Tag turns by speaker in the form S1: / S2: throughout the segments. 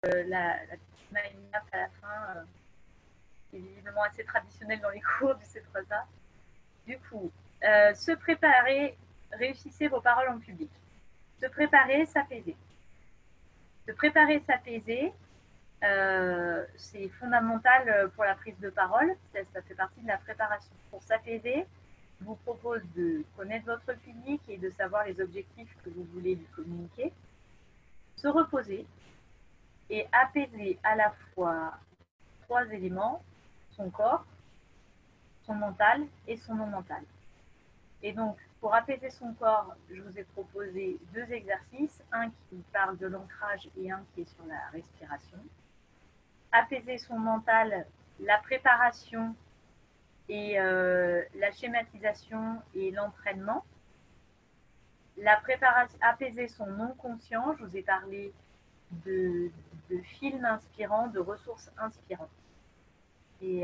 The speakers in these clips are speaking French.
S1: la petite mind map à la fin, qui est visiblement assez traditionnelle dans les cours du C3A. Du coup, se préparer, réussissez vos paroles en public. Se préparer, s'apaiser. Se préparer, s'apaiser, c'est fondamental pour la prise de parole. Ça fait partie de la préparation. Pour s'apaiser, je vous propose de connaître votre public et de savoir les objectifs que vous voulez lui communiquer. Se reposer et apaiser à la fois 3 éléments, son corps, son mental et son non mental. Et donc, pour apaiser son corps, je vous ai proposé 2 exercices, un qui parle de l'ancrage et un qui est sur la respiration. Apaiser son mental, la préparation et la schématisation et l'entraînement. La préparation, apaiser son non-conscient, je vous ai parlé de films inspirants, de ressources inspirantes. Et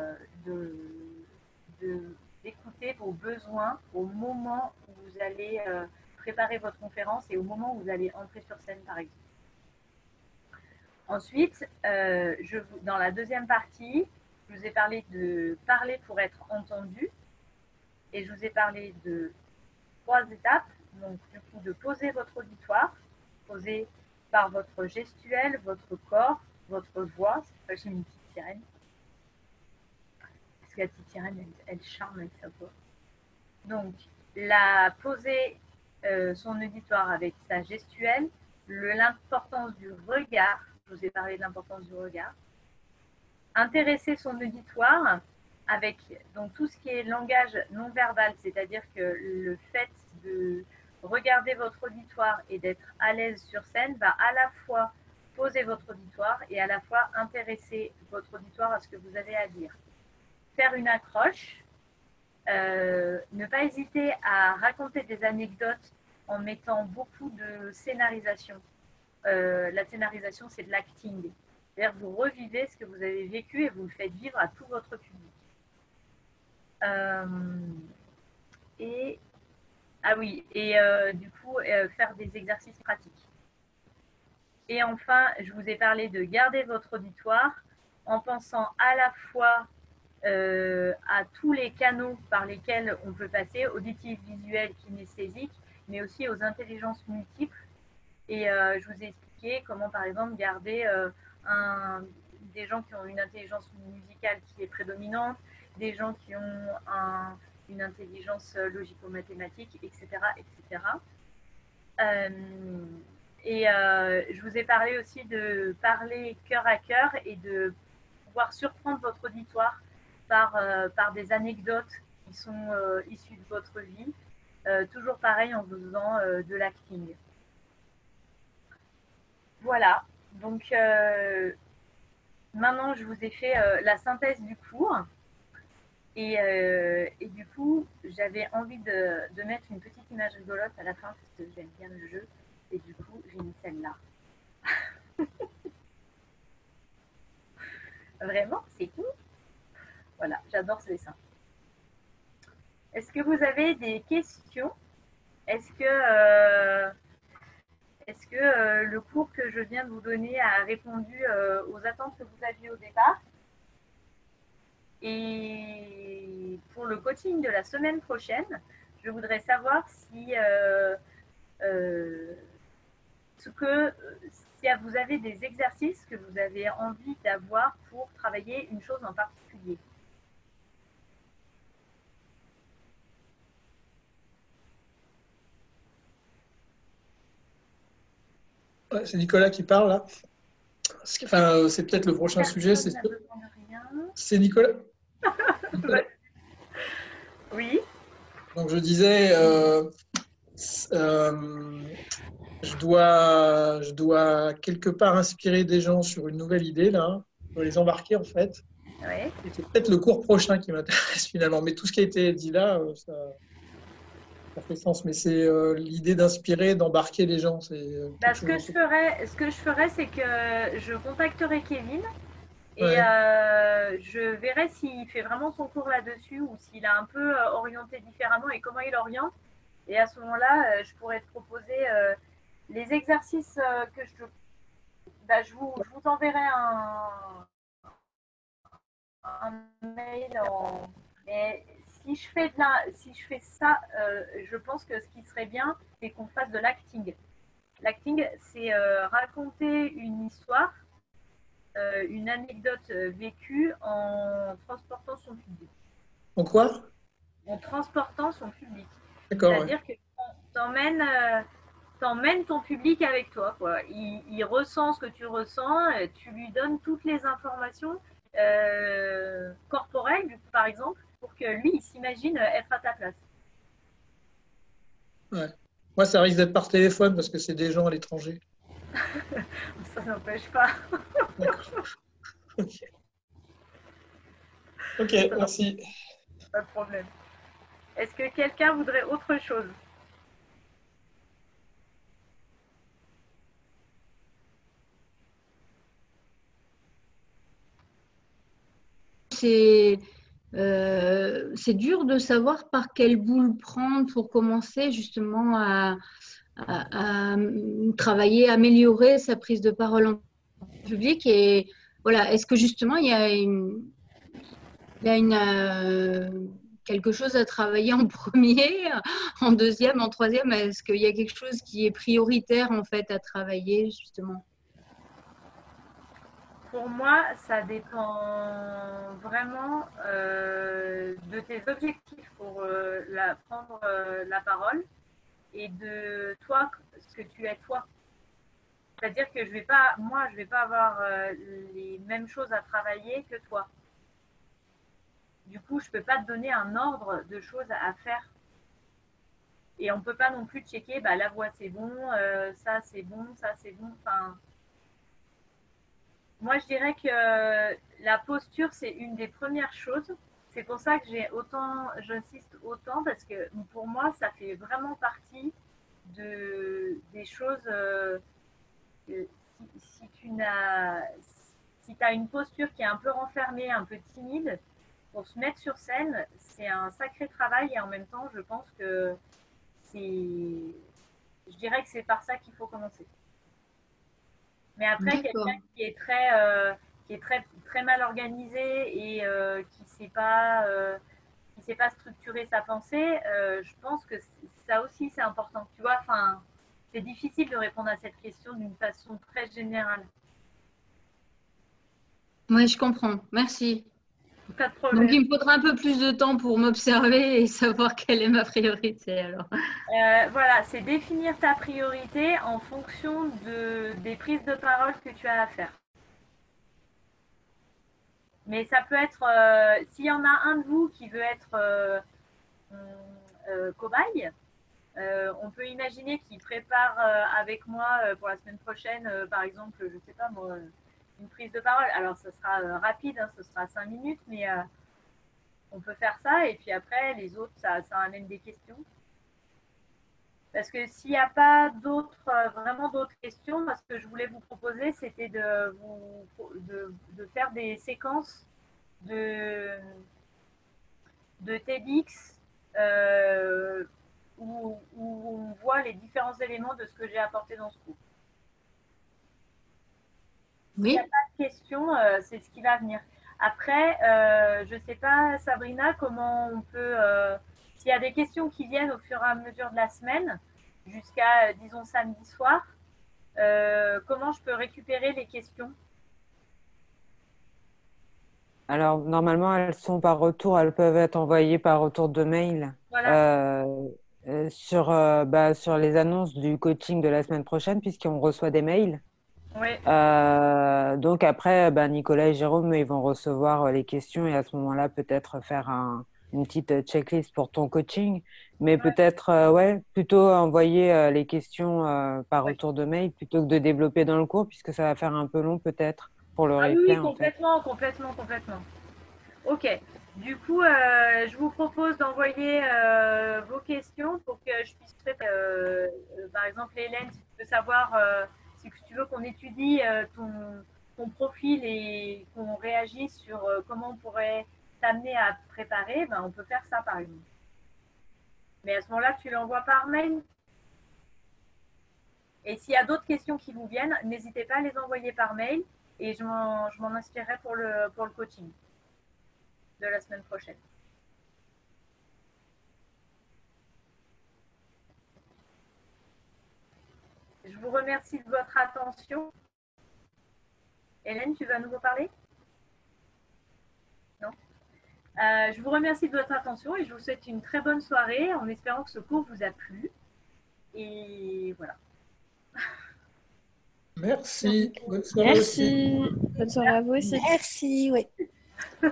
S1: d'écouter vos besoins au moment où vous allez préparer votre conférence et au moment où vous allez entrer sur scène, par exemple. Ensuite, dans la deuxième partie, je vous ai parlé de parler pour être entendu et je vous ai parlé de 3 étapes. Donc, du coup, de poser votre auditoire, poser par votre gestuelle, votre corps, votre voix. C'est pour ça que j'ai mis une petite sirène. Parce que la petite sirène, elle charme avec sa voix. Donc, poser son auditoire avec sa gestuelle, l'importance du regard. Je vous ai parlé de l'importance du regard. Intéresser son auditoire avec donc, tout ce qui est langage non verbal, c'est-à-dire que le fait de regarder votre auditoire et d'être à l'aise sur scène va à la fois poser votre auditoire et à la fois intéresser votre auditoire à ce que vous avez à dire. Faire une accroche, ne pas hésiter à raconter des anecdotes en mettant beaucoup de scénarisation. La scénarisation, c'est de l'acting. C'est-à-dire que vous revivez ce que vous avez vécu et vous le faites vivre à tout votre public. Du coup, faire des exercices pratiques. Et enfin, je vous ai parlé de garder votre auditoire en pensant à la fois à tous les canaux par lesquels on peut passer, auditif, visuel, kinesthésique, mais aussi aux intelligences multiples. Et je vous ai expliqué comment, par exemple, garder des gens qui ont une intelligence musicale qui est prédominante, des gens qui ont une intelligence logico-mathématique, etc. etc. Je vous ai parlé aussi de parler cœur à cœur et de pouvoir surprendre votre auditoire par des anecdotes qui sont issues de votre vie, toujours pareil en faisant de l'acting. Voilà, donc maintenant je vous ai fait la synthèse du cours et du coup j'avais envie de mettre une petite image rigolote à la fin parce que j'aime bien le jeu et du coup j'ai mis celle-là. Vraiment, c'est tout. Voilà, j'adore ce dessin. Est-ce que vous avez des questions? Est-ce que le cours que je viens de vous donner a répondu aux attentes que vous aviez au départ? Et pour le coaching de la semaine prochaine, je voudrais savoir si vous avez des exercices que vous avez envie d'avoir pour travailler une chose en particulier.
S2: Ouais, c'est Nicolas qui parle là. Enfin, c'est peut-être le prochain sujet. C'est Nicolas. Nicolas.
S1: Oui.
S2: Donc je disais, je dois quelque part inspirer des gens sur une nouvelle idée là. Je dois les embarquer en fait.
S1: Ouais.
S2: Et c'est peut-être le cours prochain qui m'intéresse finalement. Mais tout ce qui a été dit là, ça fait sens. Mais c'est l'idée d'inspirer, d'embarquer les gens. C'est
S1: Ce que je ferais, c'est que je contacterai Kevin et
S2: ouais.
S1: je verrai s'il fait vraiment son cours là-dessus ou s'il a un peu orienté différemment et comment il oriente. Et à ce moment-là, je pourrais te proposer les exercices que je te je vous enverrai un mail. Mais si je fais ça, je pense que ce qui serait bien, c'est qu'on fasse de l'acting. L'acting, c'est raconter une histoire, une anecdote vécue en transportant son public.
S2: En quoi?
S1: En transportant son public.
S2: D'accord, ouais.
S1: C'est-à-dire que t'emmènes ton public avec toi, quoi. Il ressent ce que tu ressens, tu lui donnes toutes les informations corporelles, par exemple, pour que lui, il s'imagine être à ta place.
S2: Ouais. Moi, ça risque d'être par téléphone parce que c'est des gens à l'étranger.
S1: Ça n'empêche pas.
S2: D'accord. Ok, ok,
S1: Ça n'empêche
S2: merci.
S1: pas de problème. Est-ce que quelqu'un voudrait autre chose?
S3: C'est dur de savoir par quelle boule prendre pour commencer justement à travailler, améliorer sa prise de parole en public. Et voilà, est-ce que justement il y a quelque chose à travailler en premier, en deuxième, en troisième? Est-ce qu'il y a quelque chose qui est prioritaire en fait à travailler justement?
S1: Pour moi, ça dépend vraiment de tes objectifs pour prendre la parole et de toi, ce que tu es toi. C'est-à-dire que je vais pas avoir les mêmes choses à travailler que toi. Du coup, je peux pas te donner un ordre de choses à faire. Et on peut pas non plus checker, la voix c'est bon, ça c'est bon, ça c'est bon. Enfin, moi, je dirais que la posture, c'est une des premières choses. C'est pour ça que j'insiste autant, parce que pour moi, ça fait vraiment partie des choses. Si tu as une posture qui est un peu renfermée, un peu timide, pour se mettre sur scène, c'est un sacré travail et en même temps, je pense que je dirais que c'est par ça qu'il faut commencer. Mais après, quelqu'un
S3: D'accord.
S1: qui est très mal organisé et qui sait pas structurer sa pensée, je pense que ça aussi c'est important. Tu vois, enfin, c'est difficile de répondre à cette question d'une façon très générale.
S3: Oui, je comprends. Merci.
S1: Pas de
S3: Donc,
S1: problème.
S3: il me faudra un peu plus de temps pour m'observer et savoir quelle est ma priorité alors.
S1: Voilà, c'est définir ta priorité en fonction des prises de parole que tu as à faire. Mais ça peut être, s'il y en a un de vous qui veut être cobaye, on peut imaginer qu'il prépare avec moi pour la semaine prochaine, par exemple, je ne sais pas moi, une prise de parole. Alors, ce sera rapide, hein, ce sera 5 minutes, mais on peut faire ça. Et puis après, les autres, ça amène des questions. Parce que s'il n'y a pas vraiment d'autres questions, moi, ce que je voulais vous proposer, c'était de faire des séquences de, de TEDx où on voit les différents éléments de ce que j'ai apporté dans ce cours. S'il n'y a
S3: Oui.
S1: pas de questions, c'est ce qui va venir. Après, je ne sais pas, Sabrina, comment on peut, s'il y a des questions qui viennent au fur et à mesure de la semaine, jusqu'à, disons, samedi soir, comment je peux récupérer les questions?
S4: Alors, normalement, elles sont par retour, elles peuvent être envoyées par retour de mail
S1: Voilà.
S4: sur les annonces du coaching de la semaine prochaine, puisqu'on reçoit des mails.
S1: Oui.
S4: Donc après, Nicolas et Jérôme, ils vont recevoir les questions et à ce moment-là, peut-être faire une petite checklist pour ton coaching. Mais peut-être, plutôt envoyer les questions par
S1: Ouais.
S4: retour de mail plutôt que de développer dans le cours, puisque ça va faire un peu long peut-être pour le
S1: Ah oui,
S4: replay
S1: oui,
S4: en fait.
S1: complètement, complètement, complètement. Ok. Du coup, je vous propose d'envoyer vos questions pour que je puisse par exemple, Hélène, si tu veux savoir, si tu veux qu'on étudie ton profil et qu'on réagisse sur comment on pourrait t'amener à préparer, on peut faire ça par exemple. Mais à ce moment-là, tu l'envoies par mail. Et s'il y a d'autres questions qui vous viennent, n'hésitez pas à les envoyer par mail et je m'en inspirerai pour le coaching de la semaine prochaine. Je vous remercie de votre attention. Hélène, tu vas nous reparler? Non. Je vous remercie de votre attention et je vous souhaite une très bonne soirée en espérant que ce cours vous a plu. Et voilà.
S2: Merci. Bonne soirée
S5: Merci.
S2: aussi.
S5: Bonne soirée à vous aussi.
S6: Merci, oui.